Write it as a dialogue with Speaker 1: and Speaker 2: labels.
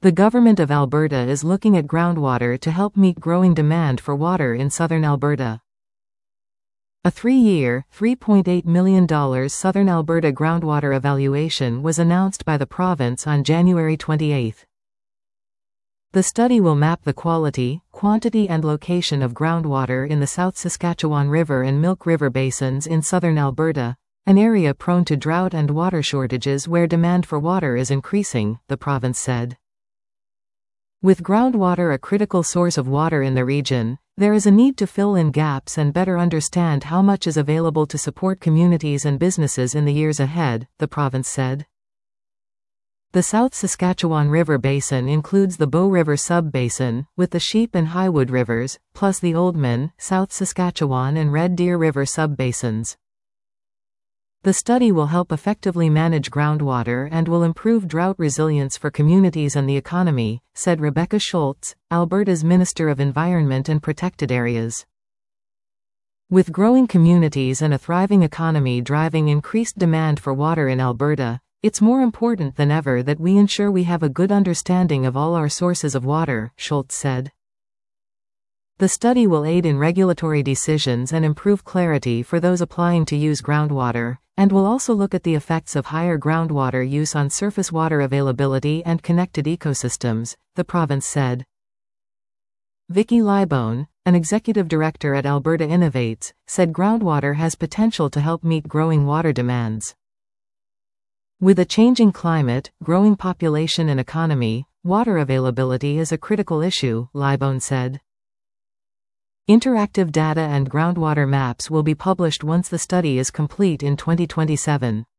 Speaker 1: The government of Alberta is looking at groundwater to help meet growing demand for water in southern Alberta. A 3-year, $3.8 million Southern Alberta groundwater evaluation was announced by the province on January 28. The study will map the quality, quantity and location of groundwater in the South Saskatchewan River and Milk River basins in southern Alberta, an area prone to drought and water shortages where demand for water is increasing, the province said. With groundwater a critical source of water in the region, there is a need to fill in gaps and better understand how much is available to support communities and businesses in the years ahead, the province said. The South Saskatchewan River Basin includes the Bow River Sub-Basin, with the Sheep and Highwood Rivers, plus the Oldman, South Saskatchewan and Red Deer River sub-basins. The study will help effectively manage groundwater and will improve drought resilience for communities and the economy, said Rebecca Schultz, Alberta's Minister of Environment and Protected Areas. With growing communities and a thriving economy driving increased demand for water in Alberta, it's more important than ever that we ensure we have a good understanding of all our sources of water, Schultz said. The study will aid in regulatory decisions and improve clarity for those applying to use groundwater, and will also look at the effects of higher groundwater use on surface water availability and connected ecosystems, the province said. Vicky Libone, an executive director at Alberta Innovates, said groundwater has potential to help meet growing water demands. With a changing climate, growing population and economy, water availability is a critical issue, Libone said. Interactive data and groundwater maps will be published once the study is complete in 2027.